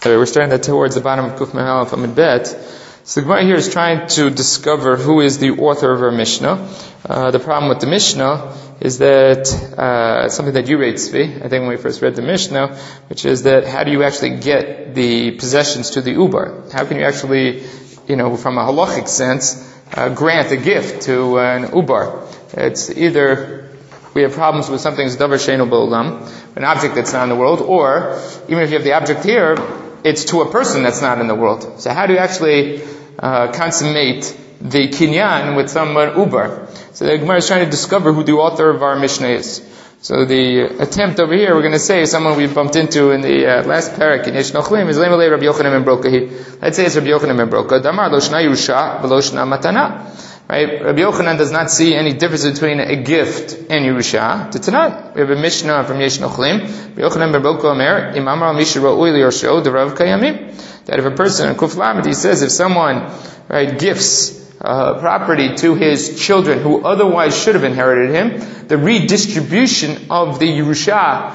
We're starting that towards the bottom of Kuf Mehal of Amid Bet. So the Gemara here is trying to discover who is the author of our Mishnah. The problem with the Mishnah is that something that you rate, Tzvi, I think when we first read the Mishnah, which is that how do you actually get the possessions to the Ubar? How can you actually, from a halachic sense, grant a gift to an Ubar? It's either we have problems with something that's davar she'eino ba'olam, an object that's not in the world, or even if you have the object here, it's to a person that's not in the world. So how do you actually consummate the kinyan with someone ubar? So the Gemara is trying to discover who the author of our Mishnah is. So the attempt over here, we're going to say, is someone we bumped into in the last parak in Yesh Nochlim, is Lemalei Rabbi Yochanan ben Broka. Let's say it's Rabbi Yochanan ben Broka. Damar lo shna Yerusha v'lo shna matana. Right? Rabbi Yochanan does not see any difference between a gift and Yerusha. Tanan, we have a Mishnah from Yesh Nochlim. Rabbi Yochanan ben Broka Omer, Im amar misha ra'ui liyorsho d'rav kayamim. That if a person in Kuf Lamed, he says if someone gifts property to his children who otherwise should have inherited him, the redistribution of the Yerusha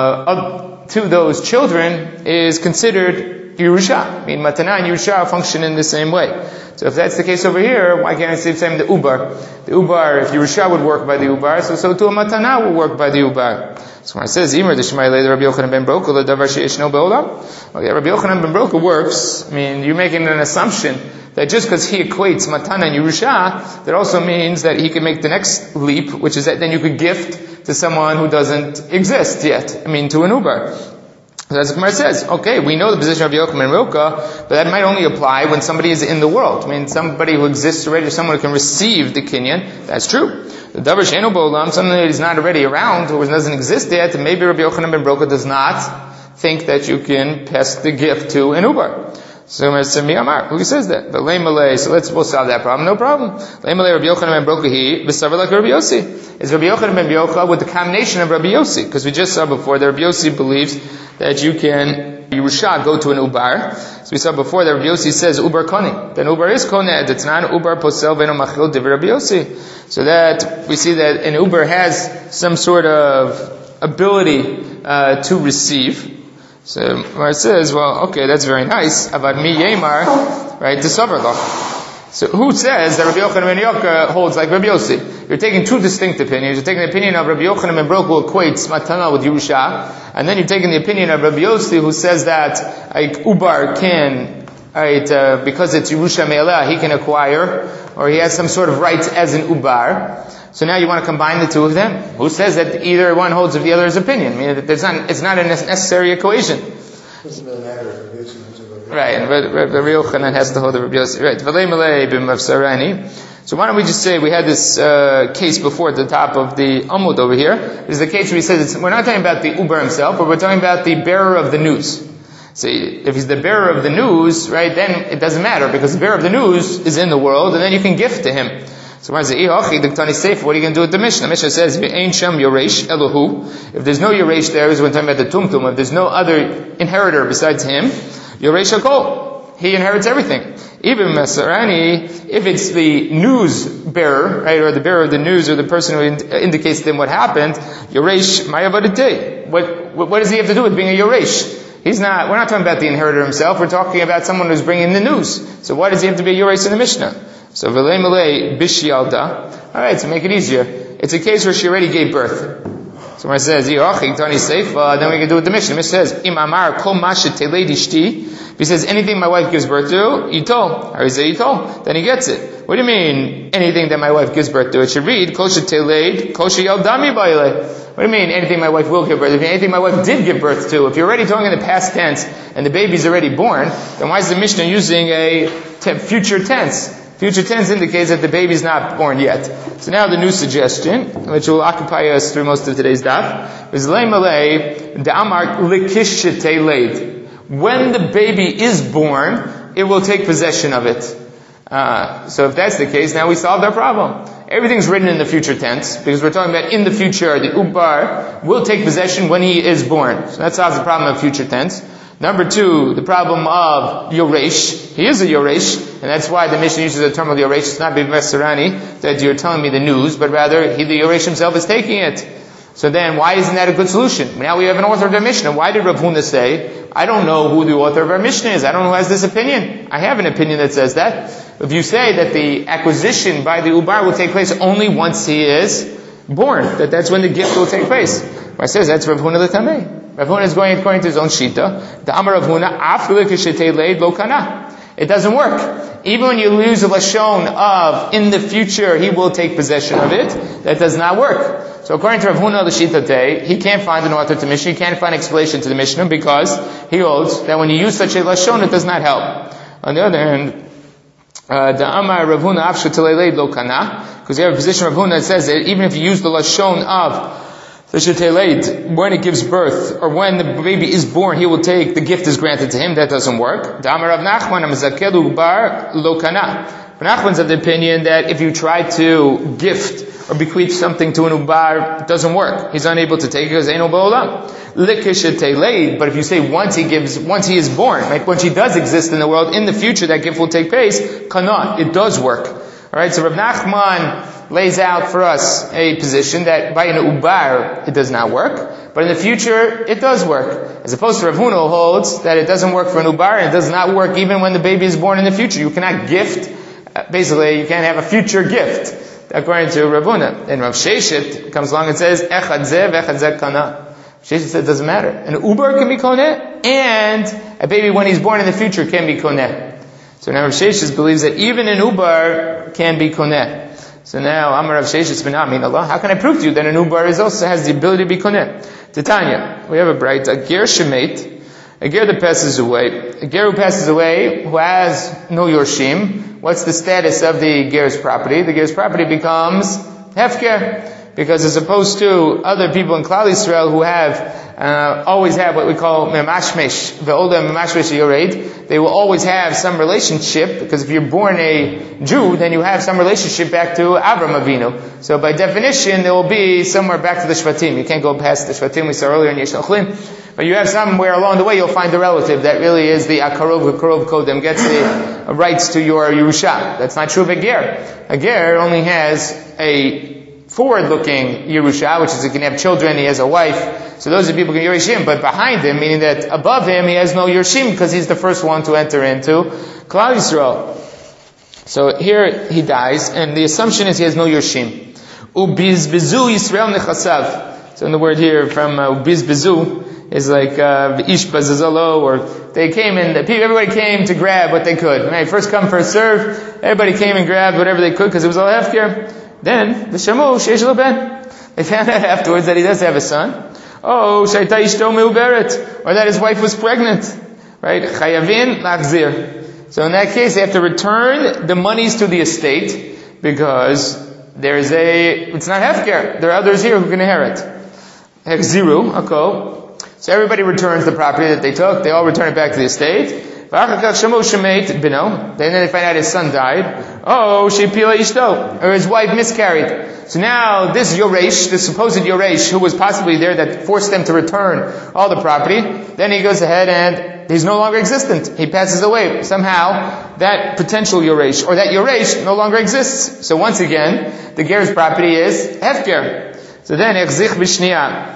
to those children is considered Yerusha. I mean, Matana and Yerusha function in the same way. So if that's the case over here, why can't I say the same the Ubar? The Ubar, if Yerusha would work by the Ubar, so too a Matana will work by the Ubar. So when it says, Imer, the Shemai Lei, Rabbi Yochanan ben Broka, the Davar she'eshno be'olam. Okay, Rabbi Yochanan ben Broka works. I mean, you're making an assumption that just because he equates Matana and Yerusha, that also means that he can make the next leap, which is that then you could gift to someone who doesn't exist yet. I mean, to an Ubar. So as the Gemara says, okay, we know the position of Yochanan ben Broka, but that might only apply when somebody is in the world. I mean, somebody who exists already, or someone who can receive the kinyan, that's true. The davar she'eino ba'olam, something that is not already around, or doesn't exist yet, and maybe Rabbi Yochanan ben Broka does not think that you can pass the gift to an Ubar. So who says that? But we'll solve that problem, no problem. Rabbi Yochanan ben Broka like Rabbi Yossi. Is Rabbi Yochanan ben Broka with the combination of Rabbi Yossi? Because we just saw before that Rabbi Yossi believes that you can Yerusha go to an Ubar. So we saw before that Rabbi Yossi says Ubar Koni. Then Ubar is Koned. It's not Ubar Posel Veno Machil Div Rabbi Yossi. So that we see that an Ubar has some sort of ability to receive. So where it says, well, okay, that's very nice. Avad mi yemar, right? To savarlach. So who says that Rabbi Yochanan ben Broka holds like Rabbi Yossi? You're taking two distinct opinions. You're taking the opinion of Rabbi Yochanan ben Broka who equates Matana with Yerusha, and then you're taking the opinion of Rabbi Yossi who says that Ubar can, because it's Yerusha Me'elah, he can acquire, or he has some sort of rights as an Ubar. So now you want to combine the two of them. Who says that either one holds of the other's opinion? I mean, it's not a necessary equation. Doesn't really matter. Right, and Rabbi Yochanan has to hold the Rabbi Yossi. Right. So why don't we just say we had this case before at the top of the Amud over here. This is the case where he says we're not talking about the Ubar himself, but we're talking about the bearer of the news. See, if he's the bearer of the news, right, then it doesn't matter because the bearer of the news is in the world, and then you can gift to him. So what are you going to do with the Mishnah? The Mishnah says, if there's no Yoresh there, is when talking about the Tumtum, if there's no other inheritor besides him, Yoresh HaKol, he inherits everything. Even Masarani, if it's the news bearer, right, or the bearer of the news, or the person who indicates to them what happened, Yoresh Mayavadite. What does he have to do with being a Yoresh? We're not talking about the inheritor himself, we're talking about someone who's bringing the news. So why does he have to be a Yoresh in the Mishnah? So V'lei Malei Bishyalda. Alright, so make it easier. It's a case where she already gave birth. So when it says, then we can do it the Mishnah. The Mishnah says, Im Amar Kol Mashet Teleid Ishti. If he says anything my wife gives birth to, Yitol. Or he says Yitol, then he gets it. What do you mean, anything that my wife gives birth to? It should read, Kol Sheteleid, Kol Sheyaldami Baile. What do you mean, anything my wife will give birth to? Anything my wife did give birth to? If you're already talking in the past tense, and the baby's already born, then why is the Mishnah using a future tense? Future tense indicates that the baby's not born yet. So now the new suggestion, which will occupy us through most of today's daf, is when the baby is born, it will take possession of it. So if that's the case, now we solved our problem. Everything's written in the future tense, because we're talking about in the future, the Ubar will take possession when he is born. So that solves the problem of future tense. Number two, the problem of Yoresh. He is a Yoresh, and that's why the Mishnah uses the term of Yoresh. It's not B'Vesarani that you're telling me the news, but rather the Yoresh himself is taking it. So then, why isn't that a good solution? Now we have an author of the Mishnah. Why did Rav Huna say, I don't know who the author of our Mishnah is. I don't know who has this opinion. I have an opinion that says that. If you say that the acquisition by the Ubar will take place only once he is born, that's when the gift will take place. I says that's Rav Huna the Tameh. Rav Huna is going according to his own shita. The Amar Rav Huna, after leid lo kana. It doesn't work. Even when you use a lashon of in the future he will take possession of it, that does not work. So according to Rav Huna l'Shitatei, he can't find an author to Mishnah, he can't find explanation to the Mishnah because he holds that when you use such a lashon, it does not help. On the other hand, the Amar Rav Huna afshu teleiled lo kana, because you have a position of Rav Huna that says that even if you use the lashon of the sheteleid, when it gives birth, or when the baby is born, he will take, the gift is granted to him, that doesn't work. The Amar Rav Nachman amzakelu bar lo kana. Rav Nachman's of the opinion that if you try to gift or bequeath something to an ubar, it doesn't work. He's unable to take it because ain't no ba'olam. Likisheteleid, but if you say once he is born, like once he does exist in the world, in the future that gift will take place, cannot. It does work. Alright, so Rav Nachman lays out for us a position that by an ubar it does not work, but in the future it does work. As opposed to Rav Huna who holds that it doesn't work for an ubar and it does not work even when the baby is born in the future. You cannot gift, basically you can't have a future gift, according to Rav Huna. And Rav Sheshet comes along and says, Echad zeh v'echad zeh kana. Sheshet said it doesn't matter. An ubar can be koneh, and a baby when he's born in the future can be koneh. So now Rav Sheshet believes that even an ubar can be koneh. So now Amar Rav Sheshet bin Amin Allah, how can I prove to you that an ubar also has the ability to be koneh? Titania, we have a bright, a ger shemet, a ger that passes away. A ger who passes away, who has no yorshim, what's the status of the ger's property? The ger's property becomes hefker. Because as opposed to other people in Klal Yisrael who always have what we call memashmesh, ve'oda memashmesh yored, they will always have some relationship, because if you're born a Jew, then you have some relationship back to Avram Avinu. So by definition, there will be somewhere back to the Shvatim. You can't go past the Shvatim we saw earlier in Yesh Nochlin, but you have somewhere along the way you'll find a relative that really is the Akarov Kodem, gets the rights to your Yerusha. That's not true of a ger. A ger only has a forward-looking Yerusha, which is he can have children, he has a wife, so those are people who can Yerushim, but behind him, meaning that above him, he has no Yerushim, because he's the first one to enter into Klal Yisrael. So here he dies, and the assumption is he has no Yerushim. Ubizbizu Yisrael nechasav. So in the word here from ubizbizu is like ish bazazalo, or they came in, everybody came to grab what they could. Right? First come, first serve. Everybody came and grabbed whatever they could, because it was all hefker. Then, the shamu sheish lo ben. They found out afterwards that he does have a son. Oh, shaita ishto meuberet, or that his wife was pregnant. Right? Chayavin lachzir. So in that case, they have to return the monies to the estate, because it's not hefker. There are others here who can inherit. Hechziru, ako. So everybody returns the property that they took. They all return it back to the estate. Then they find out his son died. Oh, shepila ishto, or his wife miscarried. So now this Yoresh, this supposed Yoresh, who was possibly there that forced them to return all the property, then he goes ahead and he's no longer existent. He passes away. Somehow that potential Yoresh, or that Yoresh, no longer exists. So once again, the ger's property is hefker. So then echzich b'shniya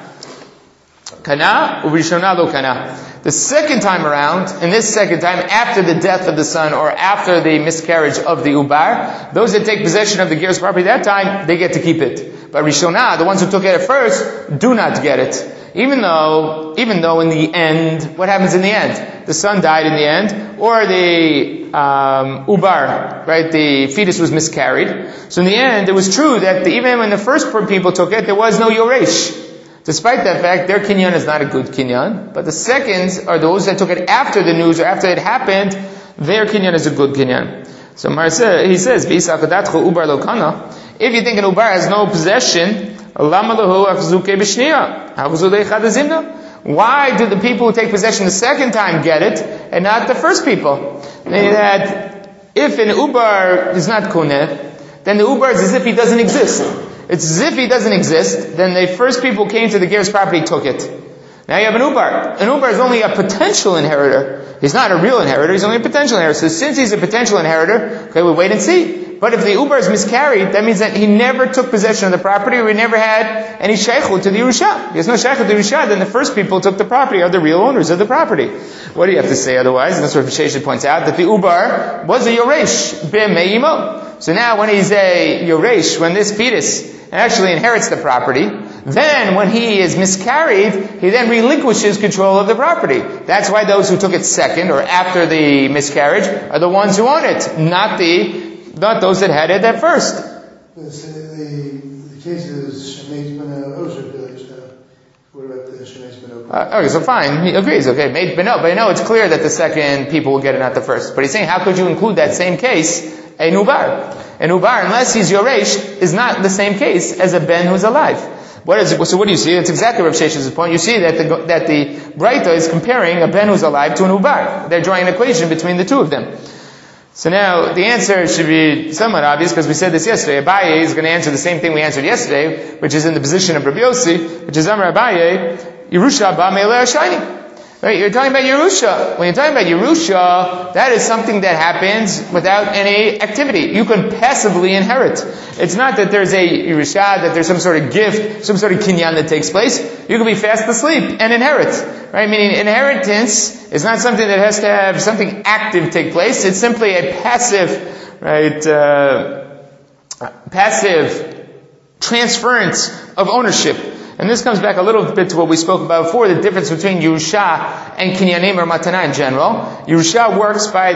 kana u'rishona lo kana. The second time around, and this second time, after the death of the son, or after the miscarriage of the ubar, those that take possession of the ger's property that time, they get to keep it. But Rishonah, the ones who took it at first, do not get it. Even though in the end, what happens in the end? The son died in the end, or the ubar, right, the fetus was miscarried. So in the end, it was true that even when the first people took it, there was no Yoresh. Despite that fact, their kinyan is not a good kinyan, but the seconds are those that took it after the news or after it happened, their kinyan is a good kinyan. So he says, ubar lo kana. If you think an ubar has no possession, why do the people who take possession the second time get it, and not the first people? Meaning that if an ubar is not koneh, then the ubar is as if he doesn't exist. It's as if he doesn't exist, then the first people came to the ger's property, took it. Now you have an ubar. An ubar is only a potential inheritor. He's not a real inheritor, he's only a potential inheritor. So since he's a potential inheritor, okay, we wait and see. But if the Ubar is miscarried, that means that he never took possession of the property, or he never had any shaykhut to the Yerusha. There's no shaykhut to the Yerusha, then the first people who took the property are the real owners of the property. What do you have to say otherwise? And that's what Sheshet points out, that the Ubar was a Yoresh b'me'imo. So now when he's a Yoresh, when this fetus actually inherits the property, then when he is miscarried, he then relinquishes control of the property. That's why those who took it second or after the miscarriage are the ones who own it, not those that had it at first. The case is Shemesh ben Ozer village now. What about the Shemesh ben Ozer? Okay, so fine, he agrees, okay, but I know it's clear that the second people will get it, not the first. But he's saying, how could you include that same case, a Nubar? A Nubar, unless he's Yoresh, is not the same case as a Ben who's alive. So what do you see? That's exactly Rav Sheshet's point. You see that the Braita is comparing a Ben who's alive to an Ubar. They're drawing an equation between the two of them. So now, the answer should be somewhat obvious, because we said this yesterday. Abaye is going to answer the same thing we answered yesterday, which is in the position of Rabbi Yossi, which is Amar Abaye, Yerusha ba me'eleh shayni. Right? You're talking about Yerusha. When you're talking about Yerusha, that is something that happens without any activity. You can passively inherit. It's not that there's a Yerusha, that there's some sort of gift, some sort of kinyan that takes place. You can be fast asleep and inherit. Right? Meaning inheritance is not something that has to have something active take place. It's simply a passive, right, passive transference of ownership. And this comes back a little bit to what we spoke about before, the difference between Yerusha and Kinyanim or Matana in general. Yerusha works by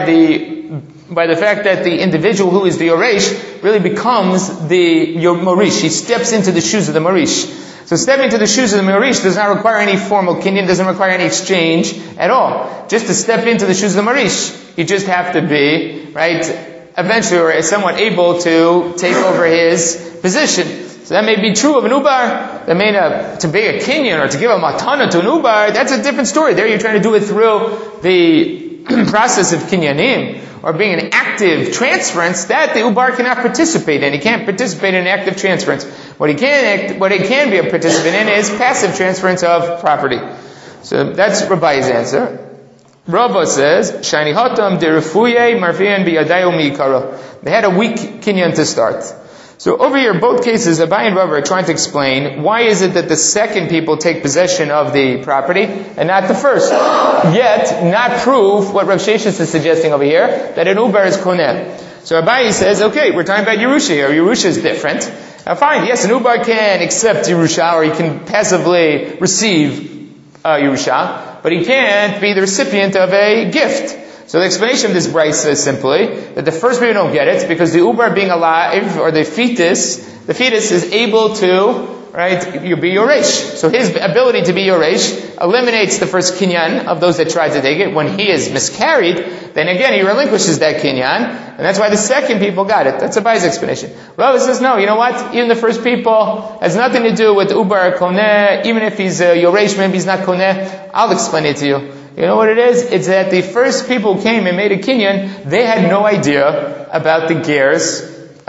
the fact that the individual who is the Yoresh really becomes the Morish. He steps into the shoes of the Morish. So stepping into the shoes of the Morish does not require any formal kinyan, doesn't require any exchange at all. Just to step into the shoes of the Morish, you just have to be, right, eventually or somewhat able to take over his position. So that may be true of an Ubar. That may not, to be a kinyan or to give a matana to an Ubar, that's a different story. There you're trying to do it through the process of kinyanim, or being an active transference, that the Ubar cannot participate in. He can't participate in active transference. What he can be a participant in is passive transference of property. So that's Rabbi's answer. Rava says, Shani Hatam de Refuye Marfiyan Biyadayo Mikara. They had a weak kinyan to start. So over here, both cases, Abai and Rava are trying to explain why is it that the second people take possession of the property and not the first. Yet, not prove what Rav Sheshet is suggesting over here, that an Ubar is koneh. So Abai says, okay, we're talking about Yerusha here. Yerusha is different. Now fine, yes, an Ubar can accept Yerusha, or he can passively receive Yerusha, but he can't be the recipient of a gift. So the explanation of this brayso is simply that the first people don't get it because the Ubar being alive, or the fetus is able to, right, you be Yoresh. So his ability to be Yoresh eliminates the first kinyan of those that tried to take it. When he is miscarried, then again he relinquishes that kinyan, and that's why the second people got it. That's Abai's explanation. Rava says, no, you know what? Even the first people has nothing to do with Ubar Koneh. Even if he's Yoresh, maybe he's not Koneh. I'll explain it to you. You know what it is? It's that the first people who came and made a kinyan, they had no idea about the ger's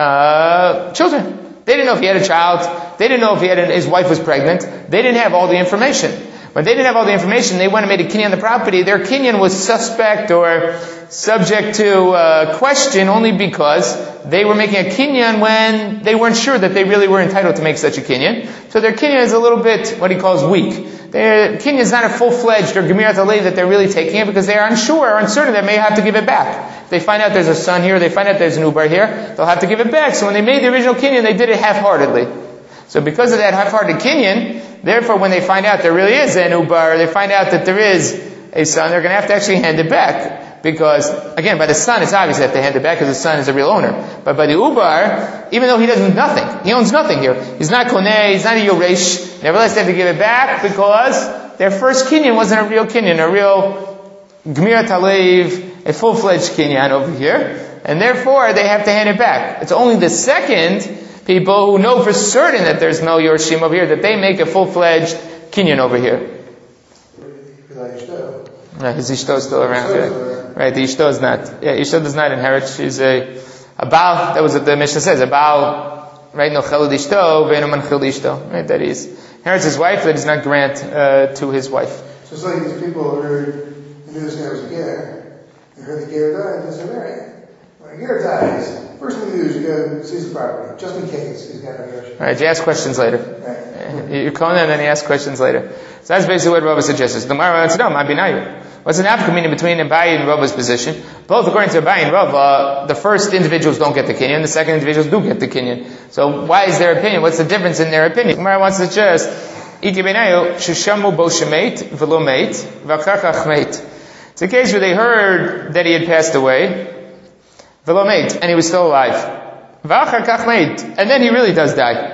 children. They didn't know if he had a child. They didn't know if his wife was pregnant. They didn't have all the information. When they didn't have all the information, they went and made a kinyan on the property. Their kinyan was suspect or subject to question only because they were making a kinyan when they weren't sure that they really were entitled to make such a kinyan. So their kinyan is a little bit what he calls weak. Their kinyan is not a full-fledged or gemirat alev that they're really taking it because they are unsure or uncertain that they may have to give it back. If they find out there's a son here, they find out there's an Ubar here, they'll have to give it back. So when they made the original kinyan, they did it half-heartedly. So because of that half-hearted kinyan, therefore when they find out there really is an Ubar, they find out that there is a son, they're going to have to actually hand it back. Because, again, by the son, it's obvious that they hand it back because the son is the real owner. But by the Ubar, even though he doesn't nothing, he owns nothing here. He's not Koneh, he's not a Yoresh. Nevertheless, they have to give it back because their first kinyan wasn't a real kinyan, a real Gemirat Alev, a full-fledged kinyan over here. And therefore, they have to hand it back. It's only the second people who know for certain that there's no Yorshim over here, that they make a full-fledged kinyan over here. No, his Ishto is still around. Yeah. Right, the Ishto is not. Yeah, Ishto does not inherit. She's a Baal. That was what the Mishnah says. A Baal, right? No chelud Ishto, ve'eno manchil Ishto. Right, that is inherits his wife. That does not grant to his wife. So it's like these people who knew this guy was a ger. They heard the ger died. They said, "All right, when a ger dies, First thing you do is you go seize the property, just in case he's got a Yerusha. Alright, you ask questions later. Right. You call in and then you ask questions later. So that's basically what Rava suggests. The Gemara wants to know, Mabinayu. What's an nafka between Abaye and Rava's position? Both according to Abaye and Rava, the first individuals don't get the kinyan, the second individuals do get the kinyan. So why is their opinion? What's the difference in their opinion? The Gemara wants to suggest, Iki Benayu, Shishamu bo shemait, velo meit, v'akachach meit. It's a case where they heard that he had passed away, velo meit, and he was still alive. V'achakach meit, and then he really does die.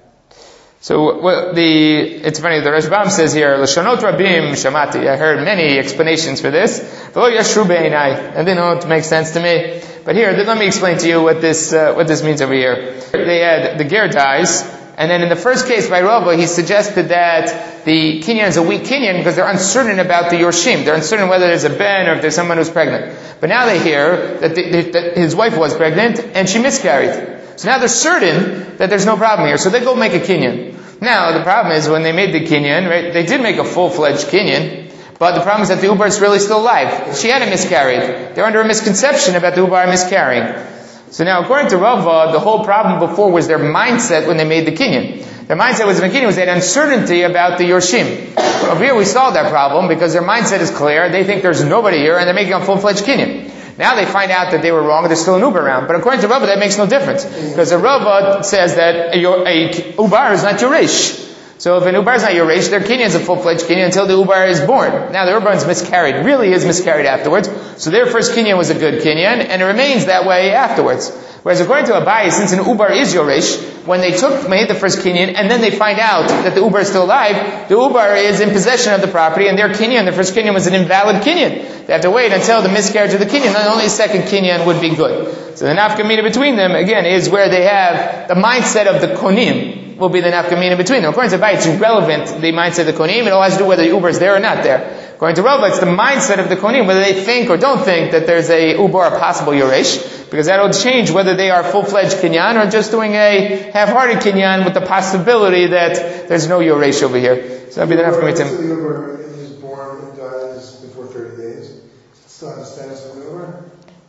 So it's funny, the Rashbam says here, L'shonot rabim shamati. I heard many explanations for this. V'lo yashru be'inai. And they don't make sense to me. But here, let me explain to you what this means over here. They had, the ger dies, and then in the first case by Rava, he suggested that the kinyan is a weak kinyan because they're uncertain about the yorshim. They're uncertain whether there's a ben or if there's someone who's pregnant. But now they hear that his wife was pregnant and she miscarried. So now they're certain that there's no problem here. So they go make a kinyan. Now, the problem is when they made the kinyan, right, they did make a full-fledged kinyan, but the problem is that the ubar is really still alive. She hadn't miscarried. They're under a misconception about the ubar miscarrying. So now, according to Rava, the whole problem before was their mindset when they made the kinyan. Their mindset was in the kinyan was they had uncertainty about the yorshim. Over here we solved that problem because their mindset is clear. They think there's nobody here and they're making a full-fledged kinyan. Now they find out that they were wrong, there's still an ubar around. But according to Rava, that makes no difference. Because the Rava says that a ubar is not yoresh. So if an ubar is not yoresh, their kinyan is a full-fledged kinyan until the ubar is born. Now the ubar is miscarried, really is miscarried afterwards. So their first kinyan was a good kinyan, and it remains that way afterwards. Whereas according to Abaye, since an ubar is yoresh, when they made the first kinyan, and then they find out that the ubar is still alive, the ubar is in possession of the property, and their kinyan, the first kinyan was an invalid kinyan. They have to wait until the miscarriage of the kinyan, and only the second kinyan would be good. So the nafkamina between them, again, is where they have the mindset of the konim, will be the nafkamina between them. According to Abaye, it's irrelevant, the mindset of the konim, it all has to do whether the ubar is there or not there. According to Rava, it's the mindset of the konim, whether they think or don't think that there's a ubar, a possible yoresh, because that will change whether they are full-fledged kinyan or just doing a half-hearted kinyan with the possibility that there's no yoresh over here. So that'll be the nafkamina. So the ubar is born and dies before 30 days. Is it still in the status of the ubar?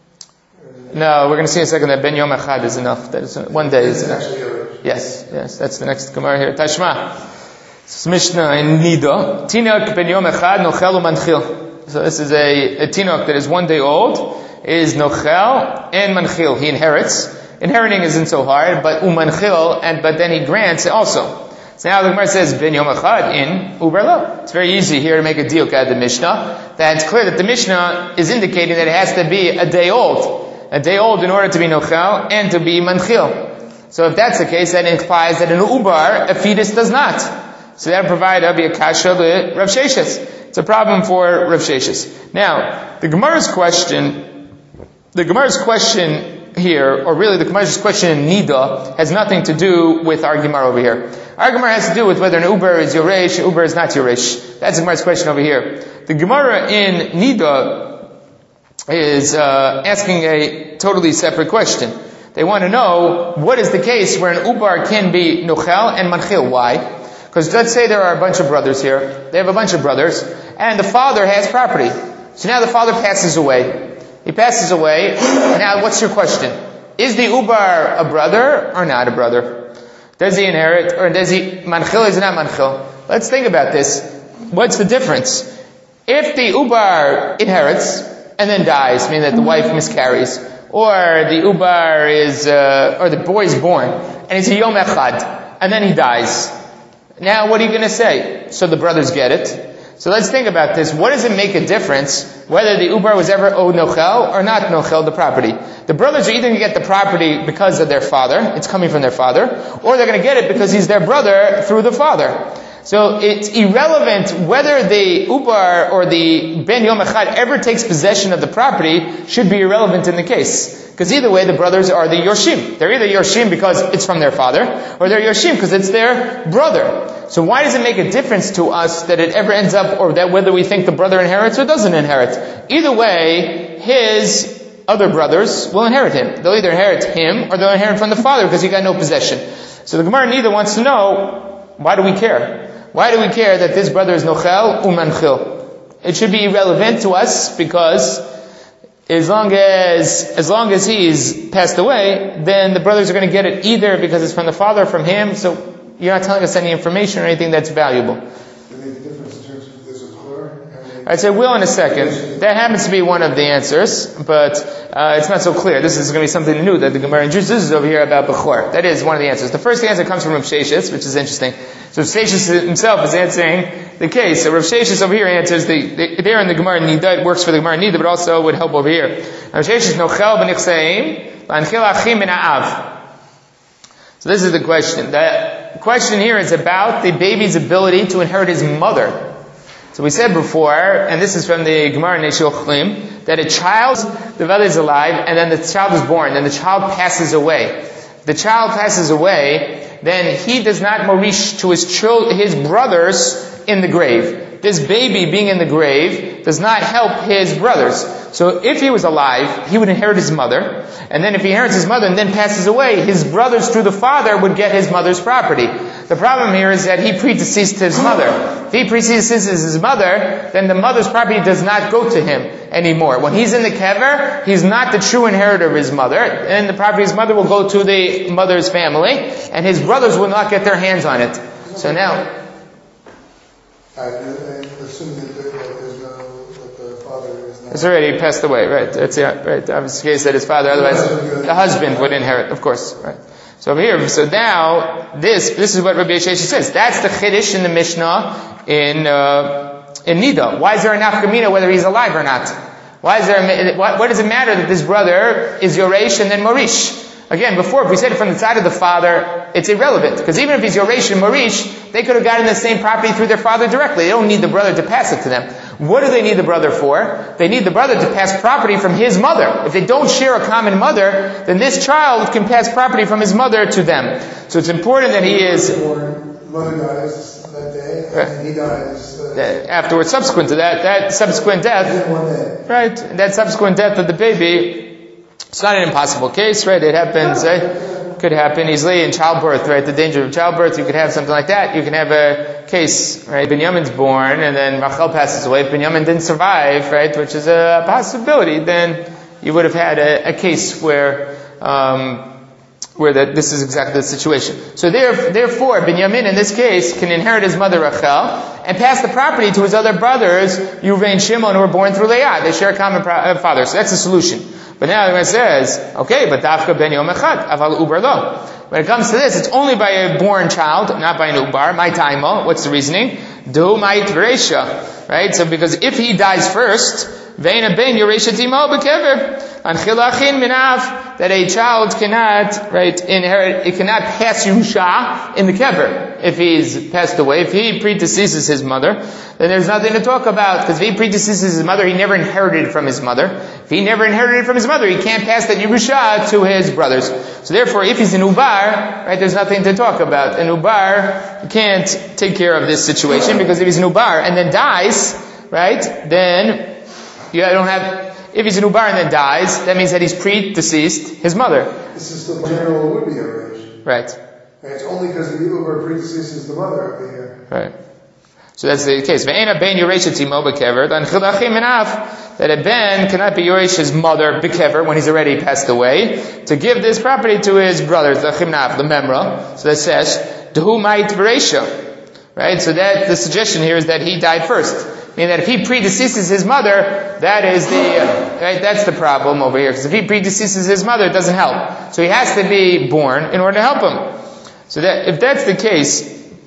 No, we're going to see in a second that ben yom echad is enough. That is one day is enough. Yes, that's the next Gemara here. Tashma. This is Mishnah in Nida. Tinok ben yom echad nochel umanchil. So this is a tinok that is 1 day old, is nochel and manchil. He inherits. Inheriting isn't so hard, but umanchil, but then he grants also. So now the Gemara says ben yom echad in uberlo. It's very easy here to make a deal at the Mishnah. That it's clear that the Mishnah is indicating that it has to be a day old. A day old in order to be nochel and to be manchil. So if that's the case, that implies that an ubar, a fetus, does not. So that will provide a kasha to Rav Sheshes. It's a problem for Rav Sheshes. Now, the Gemara's question here, or really the Gemara's question in Nida, has nothing to do with our Gemara over here. Our Gemara has to do with whether an ubar is yoresh, ubar is not yoresh. That's the Gemara's question over here. The Gemara in Nida is asking a totally separate question. They want to know what is the case where an ubar can be nochel and manchil. Why? Because let's say there are a bunch of brothers here. They have a bunch of brothers, and the father has property. So now the father passes away. He passes away. Now, what's your question? Is the ubar a brother or not a brother? Does he inherit or does he manchil? Is he not manchil? Let's think about this. What's the difference? If the ubar inherits and then dies, meaning that the wife miscarries, or the ubar is, or the boy is born, and it's a yom echad, and then he dies. Now, what are you going to say? So the brothers get it. So let's think about this. What does it make a difference whether the ubar was ever owed nochel or not nochel, the property? The brothers are either going to get the property because of their father, it's coming from their father, or they're going to get it because he's their brother through the father. So it's irrelevant whether the ubar or the ben yom echad ever takes possession of the property, should be irrelevant in the case. Because either way, the brothers are the yorshim. They're either yorshim because it's from their father, or they're yorshim because it's their brother. So why does it make a difference to us that it ever ends up, or that whether we think the brother inherits or doesn't inherit? Either way, his other brothers will inherit him. They'll either inherit him, or they'll inherit from the father because he got no possession. So the Gemara neither wants to know, why do we care? Why do we care that this brother is nochel umanchil? It should be irrelevant to us because as long as he's passed away, then the brothers are going to get it either because it's from the father or from him, so you're not telling us any information or anything that's valuable. I'd say will in a second. That happens to be one of the answers, but it's not so clear. This is going to be something new that the Gemara introduces over here about Bechor. That is one of the answers. The first answer comes from Rav Sheshes, which is interesting. So Rav Sheshes himself is answering the case. So Rav Sheshes over here answers there in the Gemara Nida. It works for the Gemara Nida, but also would help over here. Rav Sheshes nochel b'nichseim l'anchil achim min ha'av. So this is the question. The question here is about the baby's ability to inherit his mother. So we said before, and this is from the Gemara Neshul Chlim, that a child, the mother is alive, and then the child is born, then the child passes away. The child passes away, then he does not morish to his brothers in the grave. This baby being in the grave does not help his brothers. So if he was alive, he would inherit his mother, and then if he inherits his mother and then passes away, his brothers through the father would get his mother's property. The problem here is that he predeceased his mother. If he predeceases his mother, then the mother's property does not go to him anymore. When he's in the kever, he's not the true inheritor of his mother, and the property of his mother will go to the mother's family, and his brothers will not get their hands on it. So now, it's already passed away, right? That's right. Obviously, the case that his father, otherwise the husband would inherit, of course, right? So over here, so now this is what Rabbi Yeshua says. That's the chiddush in the Mishnah in Nida. Why is there a nafkamina whether he's alive or not? Why does it matter that this brother is Yoresh and then Morish? Again, before, if we said it from the side of the father, it's irrelevant. Because even if he's Yoresh and Morish, they could have gotten the same property through their father directly. They don't need the brother to pass it to them. What do they need the brother for? They need the brother to pass property from his mother. If they don't share a common mother, then this child can pass property from his mother to them. So it's important that he is... Mother dies that day, and he dies... afterwards, subsequent to that subsequent death... Right, that subsequent death of the baby... It's not an impossible case, right? It happens, could happen easily in childbirth, right? The danger of childbirth, you could have something like that. You can have a case, right? Binyamin's born, and then Rachel passes away. If Binyamin didn't survive, right? Which is a possibility, then you would have had a case where this is exactly the situation. So therefore, Binyamin in this case can inherit his mother Rachel and pass the property to his other brothers, Ruvain and Shimon, who were born through Leah. They share a common father. So that's the solution. But now it says, okay, but dafka ben yom echad, aval ubar lo. When it comes to this, it's only by a born child, not by an ubar. My taimo. What's the reasoning? Do mait v'reisha. Right? So because if he dies first, ve'ena ben yoresha timo b'kever. Anchil achin minav, that a child cannot, right, inherit, it cannot pass Yerusha in the kever. If he's passed away, if he predeceases his mother, then there's nothing to talk about, because if he predeceases his mother, he never inherited from his mother. If he never inherited from his mother, he can't pass that Yerusha to his brothers. So therefore, if he's an ubar, right, there's nothing to talk about. An ubar can't take care of this situation, because if he's an ubar and then dies, right, then you don't have... If he's an ubar and then dies, that means that he's predeceased his mother. This is still general would be a rage. Right. And it's only because the ubar predeceases the mother over here. Right. So that's the case. Ve'ena ben yoresh timo b'kever, then chilachim enough that a ben cannot be yoresh his mother b'kever when he's already passed away to give this property to his brothers, the chimnaf, the memra. So that says dehu mait v'reisha. Right. So that the suggestion here is that he died first. Meaning that if he predeceases his mother, that is right, that's the problem over here. Because if he predeceases his mother, it doesn't help. So he has to be born in order to help him. So that if that's the case,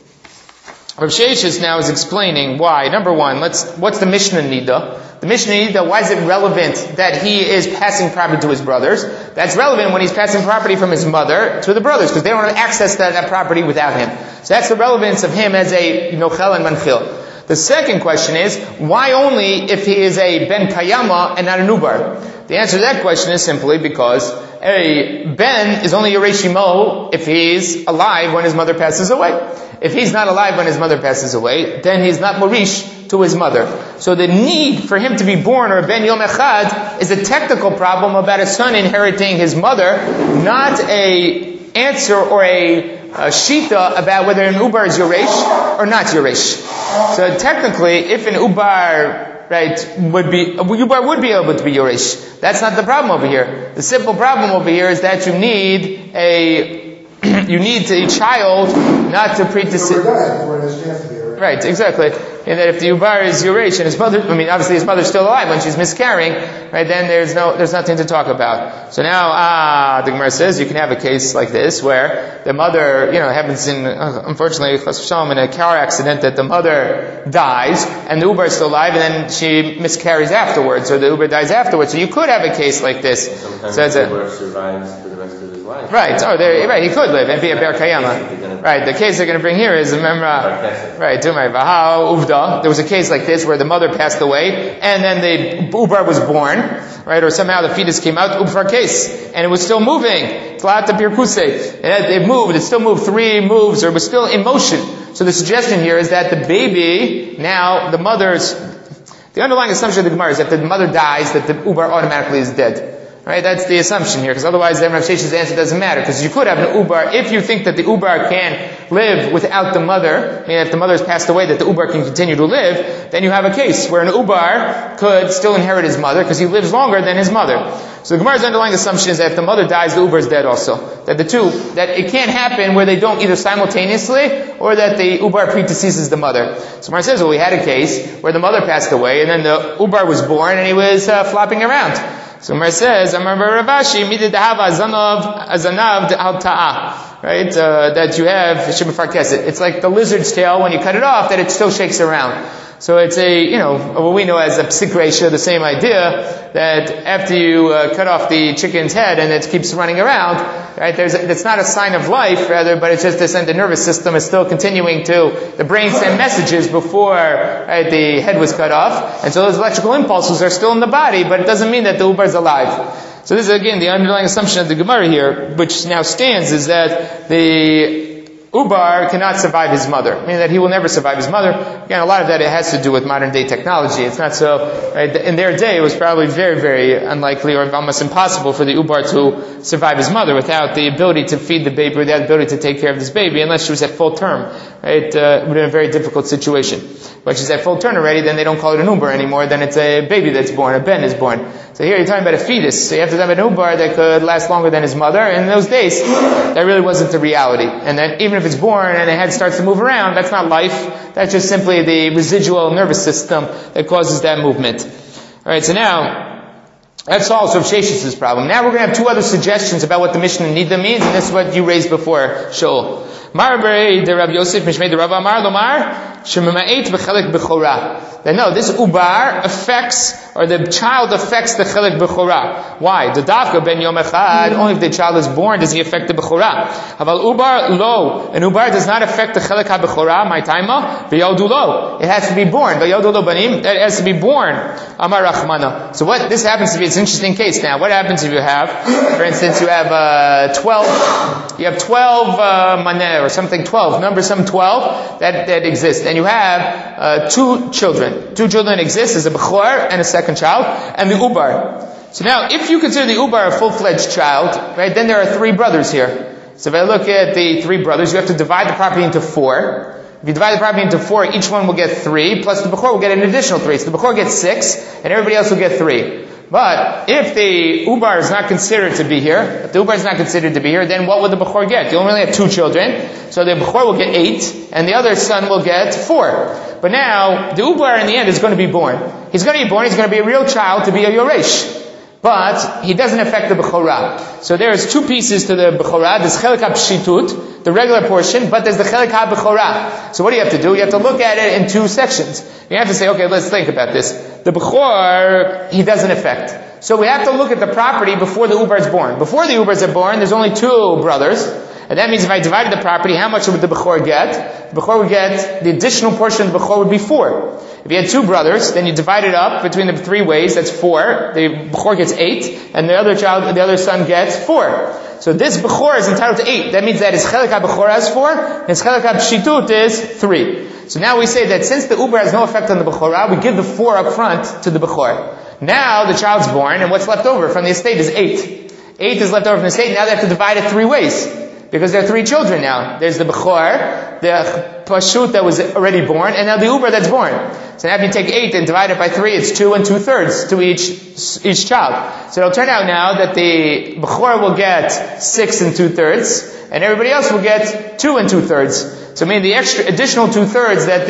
Rav Sheshes now is explaining why. Number one, what's the Mishnah Nida? The Mishnah Nida, why is it relevant that he is passing property to his brothers? That's relevant when he's passing property from his mother to the brothers, because they don't have access to that property without him. So that's the relevance of him as a Nochel and Manchil. The second question is, why only if he is a Ben Kayama and not a Nubar? The answer to that question is simply because a Ben is only Yereshimo if he's alive when his mother passes away. If he's not alive when his mother passes away, then he's not Morish to his mother. So the need for him to be born, or Ben Yom Echad, is a technical problem about a son inheriting his mother, not a answer or a shita about whether an ubar is yoresh or not yoresh. So technically, if an ubar right, Ubar would be able to be Yoresh. That's not the problem over here. The simple problem over here is that you need a child not to predeceive. Right, exactly. And that if the Ubar is Yoresh and his mother, obviously his mother's still alive when she's miscarrying, right, then there's nothing to talk about. So now, the Gemara says you can have a case like this where the mother, happens unfortunately, in a car accident that the mother dies and the Ubar is still alive and then she miscarries afterwards or the Ubar dies afterwards. So you could have a case like this. Sometimes the Ubar survives for the rest of his life. Right, right, he could live and be a Ber Kayama. Right, the case they're going to bring here is, remember, right, there was a case like this where the mother passed away and then the Ubar was born, right, or somehow the fetus came out, Ubar case, and it was still moving. It moved, it still moved 3 moves, or it was still in motion. So the suggestion here is that the baby, now the underlying assumption of the Gemara is that the mother dies, that the Ubar automatically is dead. Right, that's the assumption here, because otherwise then Rav Sheshes' answer doesn't matter, because you could have an Ubar, if you think that the Ubar can live without the mother, if the mother has passed away, that the Ubar can continue to live, then you have a case where an Ubar could still inherit his mother, because he lives longer than his mother. So the Gemara's underlying assumption is that if the mother dies, the Ubar is dead also. That that it can't happen where they don't either simultaneously, or that the Ubar predeceases the mother. So Gemara says, well, we had a case where the mother passed away, and then the Ubar was born, and he was flopping around. So Gemara says, Amar Ravashi, midid hava azanav al ta'ah. Right? That you have, it's like the lizard's tail, when you cut it off, that it still shakes around. So it's what we know as a psik ratio, the same idea, that after you cut off the chicken's head and it keeps running around, right, it's not a sign of life, rather, but it's just the nervous system is still continuing the brain send messages before, right, the head was cut off, and so those electrical impulses are still in the body, but it doesn't mean that the Ubar is alive. So this is again the underlying assumption of the Gemara here, which now stands, is that the Ubar cannot survive his mother, meaning that he will never survive his mother. Again, a lot of that it has to do with modern day technology. It's not so, right, in their day it was probably very, very unlikely or almost impossible for the Ubar to survive his mother without the ability to feed the baby, without the ability to take care of this baby, unless she was at full term. Right? It would have been a very difficult situation. But she's at full term already, then they don't call it an Ubar anymore, then it's a baby that's born, a Ben is born. So here you're talking about a fetus, so you have to talk about an Ubar that could last longer than his mother. In those days, that really wasn't the reality. And then even if it's born and the head starts to move around, that's not life. That's just simply the residual nervous system that causes that movement. Alright, so now, that solves Rav Sheshes' problem. Now we're going to have 2 other suggestions about what the Mishnah Nida means, and this is what you raised before, Shaul. Marberei de Rav Yosef Mishmei de Rav Amar Lomar Shemama'et b'chelek b'chora. That no, this Ubar affects, or the child affects the Chelek B'chora. Why? The Dafka ben Yom Echad, only if the child is born does he affect the B'chora. Haval Ubar lo, an Ubar does not affect the Chelek HaB'chora, my taima, v'yoldu lo. It has to be born, v'yoldu lo banim, that has to be born. Amar Rachmana. So what, this happens to be, it's an interesting case now. What happens if you have, for instance, you have 12 maneh, or something 12, number some 12, that exist. And you have 2 children. 2 children exist, as a Bechor and a second child, and the Ubar. So now, if you consider the Ubar a full-fledged child, right, then there are 3 brothers here. So if I look at the 3 brothers, you have to divide the property into 4. If you divide the property into 4, each one will get 3, plus the Bechor will get an additional 3. So the Bechor gets 6, and everybody else will get 3. But if the Ubar is not considered to be here, then what would the Bechor get? You only really have 2 children, so the Bechor will get 8, and the other son will get 4. But now, the Ubar in the end is going to be born. He's going to be born, he's going to be a real child to be a Yoresh. But he doesn't affect the Bechorah. So there's 2 pieces to the Bechorah. There's Chelek HaPshitut, the regular portion, but there's the Chelek HaBechorah. So what do you have to do? You have to look at it in 2 sections. You have to say, okay, let's think about this. The Bechor, he doesn't affect. So we have to look at the property before the Ubar is born. Before the Ubars are born, there's only 2 brothers. And that means if I divided the property, how much would the Bechor get? The Bechor would get, the additional portion of the Bechor would be 4. If you had 2 brothers, then you divide it up between the 3 ways, that's 4. The Bechor gets 8, and the other son gets 4. So this Bechor is entitled to 8. That means that his Chelek HaBechor is 4, and his Chelek HaPshitut is 3. So now we say that since the Ubar has no effect on the Bechorah, we give the 4 up front to the Bechor. Now the child's born, and what's left over from the estate is 8. 8 is left over from the estate, now they have to divide it 3 ways. Because there are three children now. There's the Bechor, the Pashut that was already born, and now the Uber that's born. So now if you take 8 and divide it by 3, it's 2 2/3 to each child. So it'll turn out now that the Bechor will get 6 2/3, and everybody else will get 2 2/3. So I mean the additional 2/3 that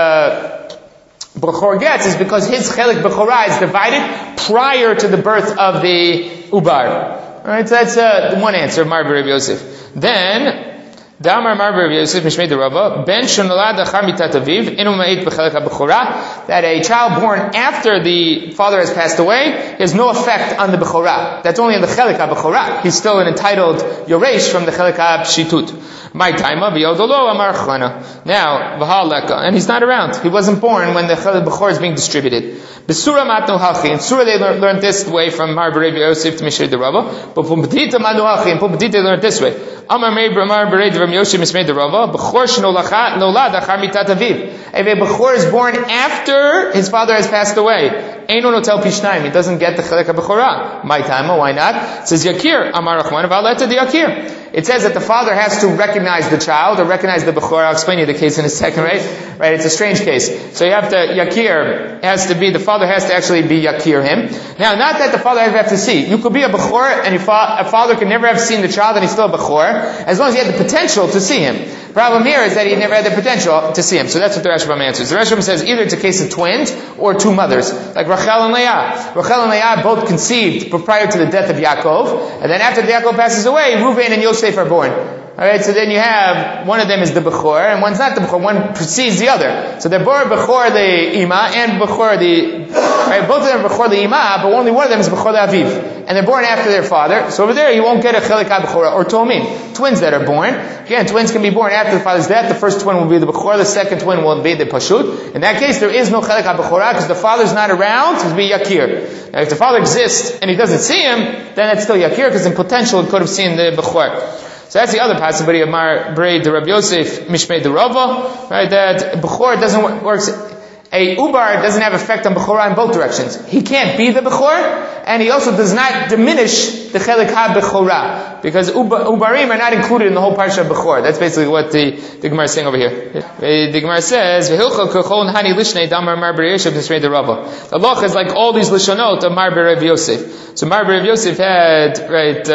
the Bechor gets is because his Chelik Bechorah is divided prior to the birth of the Ubar. Alright, so that's one answer of Mar Rav Yosef. Then, Damar Mar Rav Yosef Mishmei de Rava Ben Shonolad Achar Mitat Aviv Enu Ma'it B'Chelek HaBechorah, that a child born after the father has passed away has no effect on the Bechorah. That's only on the Chelek HaBechorah. He's still an entitled Yoresh from the Chelek HaPshitut. My taima v'yodolo amar chana. Now v'haleka, and he's not around. He wasn't born when the Chelek Bechor is being distributed. B'sura matnu hachi. In Surah they learned this way from Mar Rav Yosef to Mishneh de Rava. But Pumbedita matnu hachi. In Pumbedita they learned this way. Amar mei Mar Rav Yosef Mishneh de Rava. Bechor shenolad achar mitat aviv. If a Bechor is born after his father has passed away, Eino notel pishnaim. He doesn't get the Chelek HaBechorah. My taima, why not? It says Yakir amar Rachman v'aleta de Yakir. It says that the father has to recognize the child or recognize the Bechor. I'll explain you the case in a second, right? Right, it's a strange case. So you have to, Yakir has to be, the father has to actually be Yakir him. Now, not that the father has to have to see. You could be a Bechor and a father could never have seen the child and he's still a Bechor, as long as he had the potential to see him. Problem here is that he never had the potential to see him. So that's what the Rashbam answers. The Rashbam says either it's a case of twins or two mothers, like Rachel and Leah. Rachel and Leah both conceived prior to the death of Yaakov, and then after Yaakov passes away, Reuven and Yosef are born. Alright, so then you have, one of them is the Bechor, and one's not the Bechor, one precedes the other. So they're both Bechor the Ima, and Bechor the, right, both of them are Bechor the Ima, but only one of them is Bechor the Aviv. And they're born after their father, so over there you won't get a Chelek HaBechorah, or Tomim, twins that are born. Again, twins can be born after the father's death, the first twin will be the Bechor, the second twin will be the Pashut. In that case, there is no Chelek HaBechorah, because the father's not around, so it'll be Yakir. Now if the father exists, and he doesn't see him, then it's still Yakir, because in potential it could have seen the Bechor. So that's the other possibility of Mar Brei de Rabbi Yosef Mishmei de Rava, right? That Bechor doesn't works. A Ubar doesn't have effect on Bechorah in both directions. He can't be the Bechor, and he also does not diminish the Chelek HaBechorah, because Ubarim are not included in the whole parsha of Bechor. That's basically what the Gemara is saying over here. The Gemara says, "V'hilcha kechol hani lishnei damar Mar Brei Yosef Mishmei de Rava." The halacha is like all these lishonot of Mar Brei Yosef. So Mar Brei Yosef had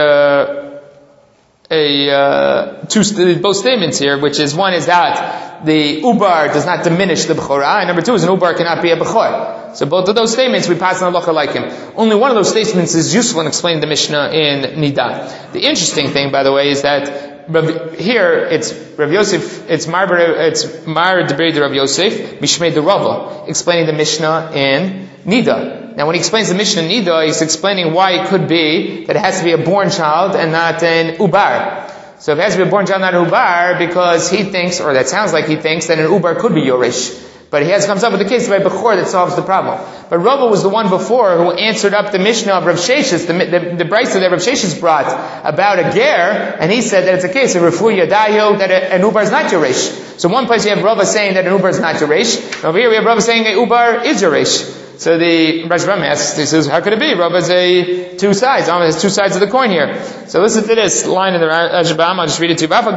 both statements here, which is, one is that the Ubar does not diminish the Bechorah, and number two is an Ubar cannot be a Bechor. So both of those statements we pass on halacha like him. Only one of those statements is useful in explaining the Mishnah in Nida. The interesting thing, by the way, is that here it's Rav Yosef, it's Mar Debrei de Rav Yosef, Mishmei de Rava, explaining the Mishnah in Nida. Now when he explains the Mishnah in Nida, he's explaining why it could be that it has to be a born child and not an Ubar. So if it has to be a born child, not an Ubar, because he thinks, or that sounds like he thinks, that an Ubar could be Yoresh. But he comes up with the case by Bechor that solves the problem. But Rava was the one before who answered up the Mishnah of Rav Sheshes, the brisa that Rav Sheshes brought about a ger, and he said that it's a case of Refu Yadayo, that an Ubar is not Yoresh. So one place you have Rava saying that an Ubar is not Yoresh. Over here we have Rava saying an Ubar is Yoresh. So the Rashbam asks, he says, how could it be? Rava has two sides. There's two sides of the coin here. So listen to this line in the Rashbam. I'll just read it to you. Rava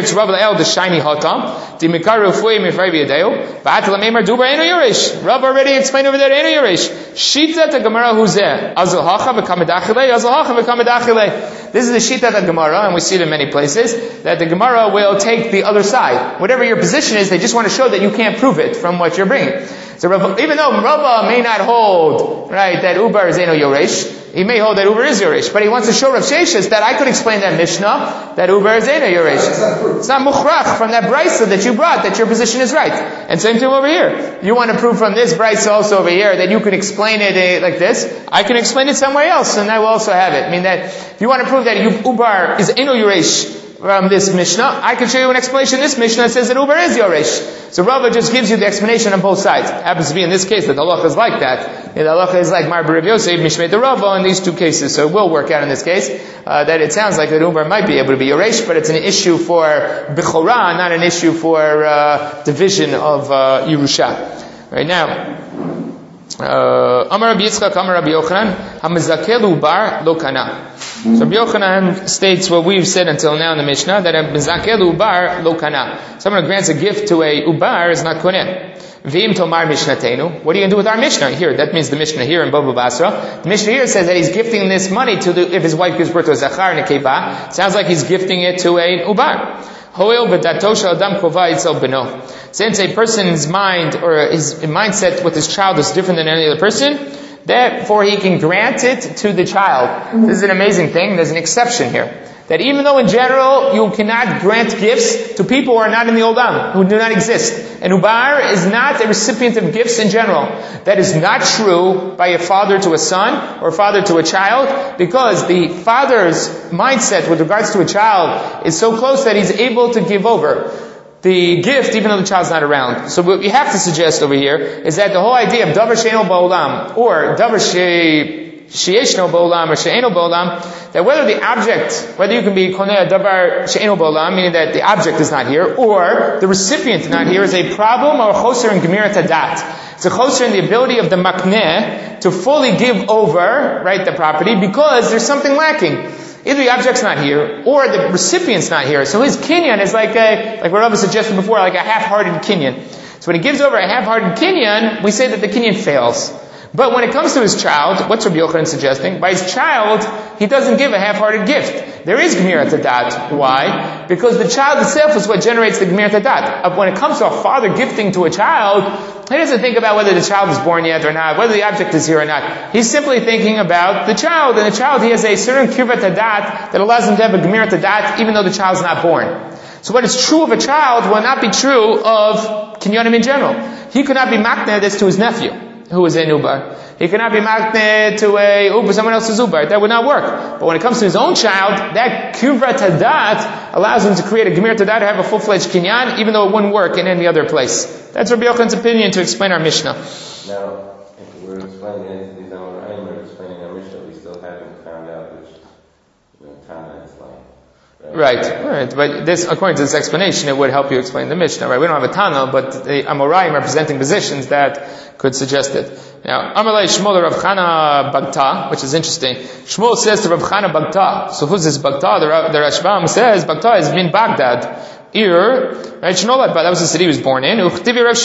already explained over there, Eno Yoresh. Shita to Gemara Huzeh. Azal Hacha v'kamedachile, Azal Hacha v'kamedachile. This is the Shita of Gemara, and we see it in many places, that the Gemara will take the other side. Whatever your position is, they just want to show that you can't prove it from what you're bringing. So even though Rava may not hold, right, that Ubar is Eno Yoresh, he may hold that Ubar is Yoresh, but he wants to show Rav Sheshes that I could explain that Mishnah, that Ubar is Eno Yoresh. It's not Mukhrach from that brisa that you brought, that your position is right. And same thing over here. You want to prove from this brisa also over here that you can explain it like this. I can explain it somewhere else, and I will also have it. I mean that, if you want to prove that Ubar is Eno Yoresh, from this Mishnah, I can show you an explanation in this Mishnah that says that Ubar is Yoresh. So Rava just gives you the explanation on both sides. It happens to be in this case that the halacha is like that. The halacha is like Mar Rav Yosef, Mishmei de Rava in these two cases. So it will work out in this case, that it sounds like that Ubar might be able to be Yoresh, but it's an issue for Bechorah, not an issue for division of Yerusha. Right now, Amar Rabbi Yitzchak, Amar Rabbi Yochanan, HaMezakel Ubar lo kana. So Rabbi Yochanan states what we've said until now in the Mishnah, that a mezakeh ubar lo kana. Someone who grants a gift to a ubar is not koneh. V'im tomar mishnatenu. What are you going to do with our Mishnah here? That means the Mishnah here in Bava Basra. The Mishnah here says that he's gifting this money if his wife gives birth to a zachar and a keva. Sounds like he's gifting it to a ubar. Since a person's mind or his mindset with his child is different than any other person, therefore he can grant it to the child. This is an amazing thing. There's an exception here. That even though in general you cannot grant gifts to people who are not in the Olam, who do not exist. An ubar is not a recipient of gifts in general. That is not true by a father to a son or a father to a child, because the father's mindset with regards to a child is so close that he's able to give over the gift even though the child's not around. So what we have to suggest over here is that the whole idea of davar she'eno ba'olam or davar she'eshno ba'olam or she'eno ba'olam, that whether you can be koneh davar she'eno ba'olam, meaning that the object is not here, or the recipient is not here, is a problem or a choser in gemirat hadat. It's a choser in the ability of the makneh to fully give over, right, the property, because there's something lacking. Either the object's not here, or the recipient's not here. So his kinyan is like what Rabbi suggested before, like a half-hearted kinyan. So when he gives over a half-hearted kinyan, we say that the kinyan fails. But when it comes to his child, what's Rabbi Yochanan suggesting? By his child, he doesn't give a half-hearted gift. There is gemirat hadat. Why? Because the child itself is what generates the gemirat hadat. When it comes to a father gifting to a child, he doesn't think about whether the child is born yet or not, whether the object is here or not. He's simply thinking about the child. And the child, he has a certain kirvat hadat that allows him to have a gemirat hadat even though the child's not born. So what is true of a child will not be true of kinyanim in general. He could not be makneh this to his nephew, who is a ubar. He cannot be makneh to someone else's ubar. That would not work. But when it comes to his own child, that kivrat hadat allows him to create a gemirat hadat to have a full-fledged kinyan, even though it wouldn't work in any other place. That's Rabbi Yochanan's opinion to explain our Mishnah. Now, if we're explaining these Amoraim, we're explaining our Mishnah, we still haven't found out which Tana is like. Right. But this, according to this explanation, it would help you explain the Mishnah, right? We don't have a Tana, but the Amoraim are presenting positions that could suggest it. Now, Amalei Shmuel Rav Chana Bagta, which is interesting. Shmuel says to Rav Chana Bagta. So who's this Bagta? The Rashbam says Bagta is in Baghdad. Right? That was the city he was born in. It's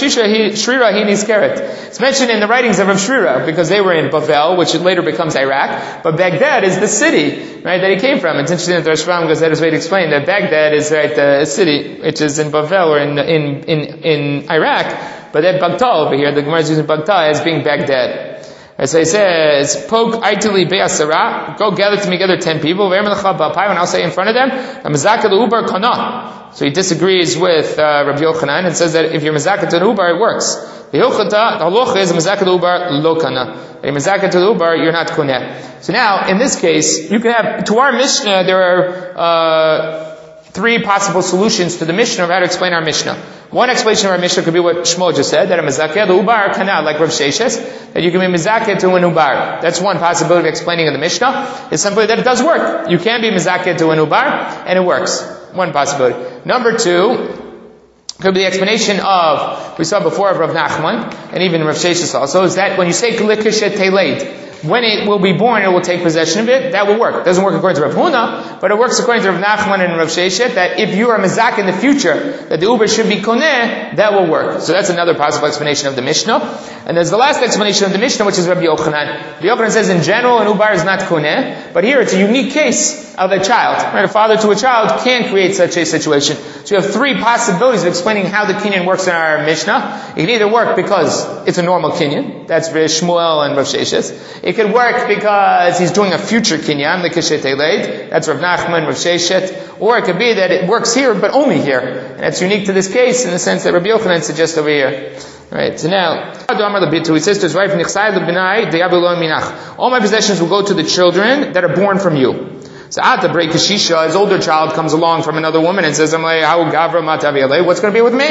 mentioned in the writings of Rav Shrira, because they were in Bavel, which later becomes Iraq. But Baghdad is the city, right, that he came from. It's interesting that the Rashbam goes out of his way to explain that Baghdad is, right, the city, which is in Bavel or in Iraq. But that Bagta over here, the Gemara is using Bagta as being Baghdad. And so he says, Pok aitili be'asara, go gather together 10 people, and I'll say in front of them, so he disagrees with Rabbi Yochanan and says that if you're mazakat to the ubar, it works. The halacha is mazakat to the ubar lo kana. A mazakat to the ubar, you're not koneh. So now, in this case, you can have, to our Mishnah, there are 3 possible solutions to the Mishnah of how to explain our Mishnah. One explanation of our Mishnah could be what Shmuel just said, that a mezakeh, the ubar, kana, like Rav Sheshes, that you can be mezakeh to an ubar. That's one possibility of explaining in the Mishnah. It's simply that it does work. You can be mezakeh to an ubar, and it works. One possibility. Number 2, could be the explanation of, we saw before of Rav Nachman, and even Rav Sheshes also, is that when you say klikishet teleid, when it will be born, it will take possession of it. That will work. It doesn't work according to Rav Huna, but it works according to Rav Nachman and Rav Sheshet, that if you are mezak in the future, that the uber should be koneh, that will work. So that's another possible explanation of the Mishnah. And there's the last explanation of the Mishnah, which is Rabbi Yochanan. Rabbi Yochanan says in general, an ubar is not koneh, but here it's a unique case of a child. Right? A father to a child can create such a situation. So you have 3 possibilities of explaining how the kinyan works in our Mishnah. It can either work because it's a normal kinyan. That's Shmuel and Rav Sheshes. It could work because he's doing a future kinyan, the kishet eleid. That's Rav Nachman, Rav Sheshet. Or it could be that it works here, but only here. And it's unique to this case in the sense that Rabbi Yochanan suggests over here. Right, so now, he says to his wife, all my possessions will go to the children that are born from you. So at the break Kashisha, his older child comes along from another woman and says, what's going to be with me?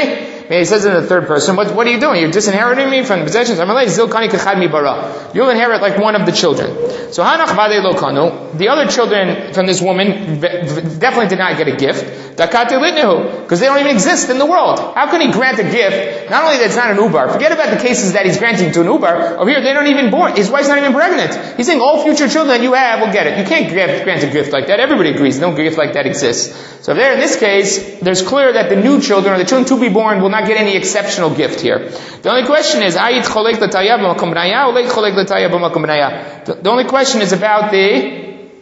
He says in the third person, what are you doing? You're disinheriting me from the possessions. You'll inherit like one of the children. So the other children from this woman definitely did not get a gift. Because they don't even exist in the world. How can he grant a gift? Not only that it's not an ubar. Forget about the cases that he's granting to an ubar. Over here, they're not even born. His wife's not even pregnant. He's saying all future children that you have will get it. You can't grant a gift like that. Everybody agrees no gift like that exists. So there, in this case, there's clear that the new children, or the children to be born, will not get any exceptional gift here. The only question is, the only question is about the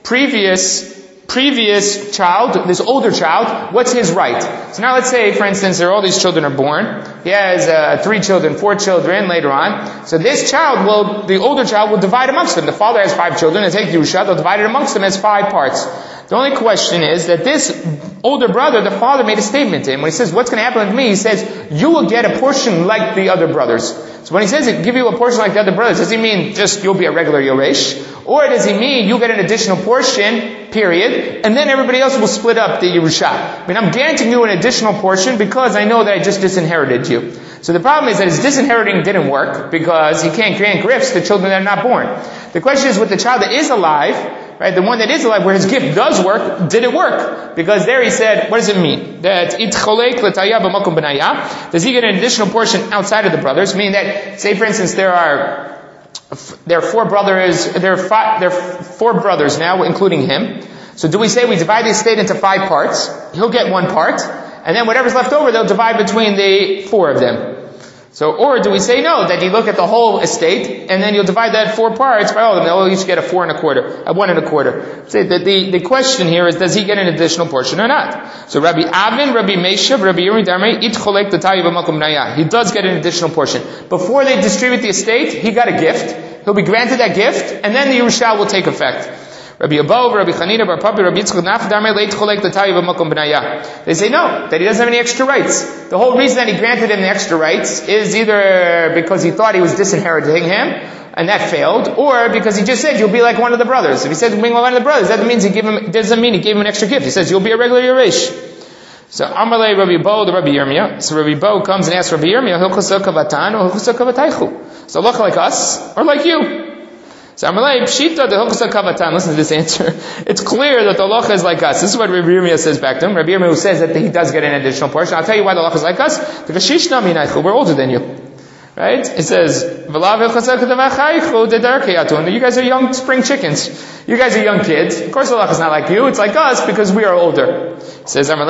previous child, this older child, what's his right? So now let's say, for instance, all these children are born. He has 3 children, 4 children later on. So this child the older child will divide amongst them. The father has 5 children, and take Yerusha, they'll divide it amongst them as 5 parts. The only question is that this older brother, the father made a statement to him. When he says, what's going to happen with me? He says, you will get a portion like the other brothers. So when he says, give you a portion like the other brothers, does he mean just you'll be a regular Yoresh? Or does he mean you get an additional portion, period, and then everybody else will split up the Yerusha? I mean, I'm granting you an additional portion because I know that I just disinherited you. So the problem is that his disinheriting didn't work because he can't grant gifts to children that are not born. The question is with the child that is alive, right, the one that is alive where his gift does work, did it work? Because there he said, what does it mean? That does he get an additional portion outside of the brothers? Meaning that, say for instance, there are 4 brothers, there are 4 brothers now, including him. So do we say we divide the estate into 5 parts? He'll get 1 part, and then whatever's left over, they'll divide between the 4 of them. So, or do we say no, that you look at the whole estate, and then you'll divide that 4 parts by all of them, they'll each get a 1 1/4. So the question here is, does he get an additional portion or not? So Rabbi Avin, Rabbi Meshav, Rabbi Yirmi Darmei, it cholek l'tayu b'makom naya. He does get an additional portion. Before they distribute the estate, he got a gift. He'll be granted that gift, and then the Yerusha will take effect. Rabbi Abov, Rabbi Chanina, Bar Papi, Rabbi Yitzchak, Naf Darmei, leit cholek l'tayu b'makom b'naya. They say no, that he doesn't have any extra rights. The whole reason that he granted him the extra rights is either because he thought he was disinheriting him, and that failed, or because he just said, you'll be like one of the brothers. If he says, being like one of the brothers, that doesn't mean he gave him an extra gift. He says, you'll be a regular Yeresh. So, Amalei Rabbi Bo, the Rabbi Yirmiyah. So Rabbi Bo comes and asks Rabbi Yirmiyah, Hilchos Kavatan or Hilchos Kavataychu? So look like us, or like you? So Amalei, Pshita, the Hilchos Kavatan. Listen to this answer. It's clear that the halacha is like us. This is what Rabbi Yirmiyah says back to him. Rabbi Yirmiyah who says that he does get an additional portion. I'll tell you why the halacha is like us. Because Shishna Minaychu, we're older than you. Right? It says, you guys are young spring chickens. You guys are young kids. Of course the halacha is not like you. It's like us because we are older. It says, since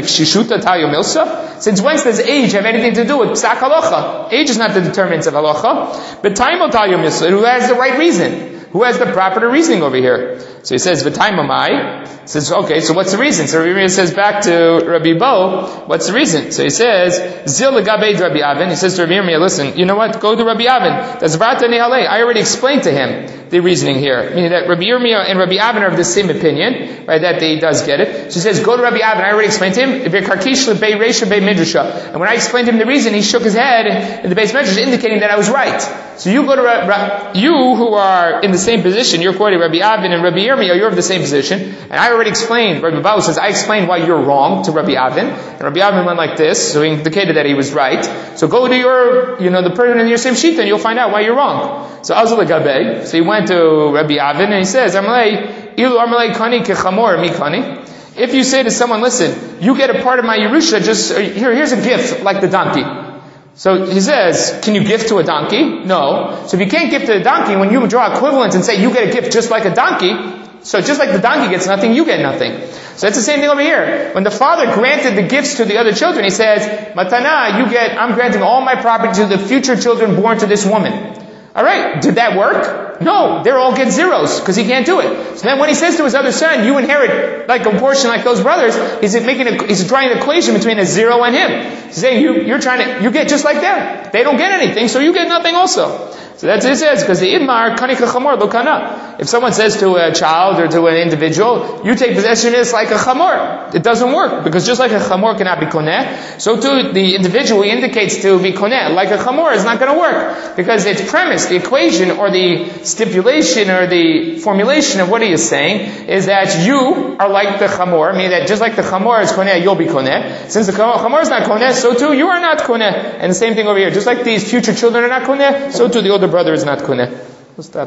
when does age have anything to do with psak halacha? Age is not the determinant of halacha. But taimo tayo milsa, who has the right reason? Who has the proper reasoning over here? So he says, v'taimamai. He says, okay, so what's the reason? So Rabbi says back to Rabbi Bo, what's the reason? So he says, zil legabeid Rabbi Avin. He says to Rabbi Yirmiyah, listen, you know what? Go to Rabbi Avin. That's vrata nehalei. I already explained to him the reasoning here. Meaning that Rabbi Yirmiyah and Rabbi Avin are of the same opinion, right? That he does get it. So he says, go to Rabbi Avin. I already explained to him. And when I explained to him the reason, he shook his head in the base measures, indicating that I was right. So you go to you who are in the same position, you're quoting Rabbi Avin and Rabbi Yirmiyah, you're of the same position, and I already explained, Rabbi Bahu says, I explained why you're wrong to Rabbi Avin, and Rabbi Avin went like this, so he indicated that he was right. So go to your, the person in your same sheet, and you'll find out why you're wrong. So Azul Gabe, so he went to Rabbi Avin, and he says, if you say to someone, listen, you get a part of my Yerusha, here's a gift, like the donkey. So he says, can you gift to a donkey? No. So if you can't gift to a donkey, when you draw equivalence and say you get a gift just like a donkey, so just like the donkey gets nothing, you get nothing. So that's the same thing over here. When the father granted the gifts to the other children, he says, Matana, I'm granting all my property to the future children born to this woman. Alright, did that work? No, they all get zeros, because he can't do it. So then when he says to his other son, you inherit like a portion like those brothers, he's drawing an equation between a 0 and him. He's saying, you get just like them. They don't get anything, so you get nothing also. So that's what it says, because the idmar kanika chamor lo kana. If someone says to a child or to an individual, you take possession of this like a chamor, it doesn't work. Because just like a chamor cannot be koneh, so too the individual he indicates to be koneh. Like a chamor is not going to work. Because its premise, the equation or the stipulation or the formulation of what he is saying is that you are like the chamor, meaning that just like the chamor is koneh, you'll be koneh. Since the chamor is not koneh, so too you are not koneh. And the same thing over here. Just like these future children are not koneh, so too the older brother is not koneh. We'll stop.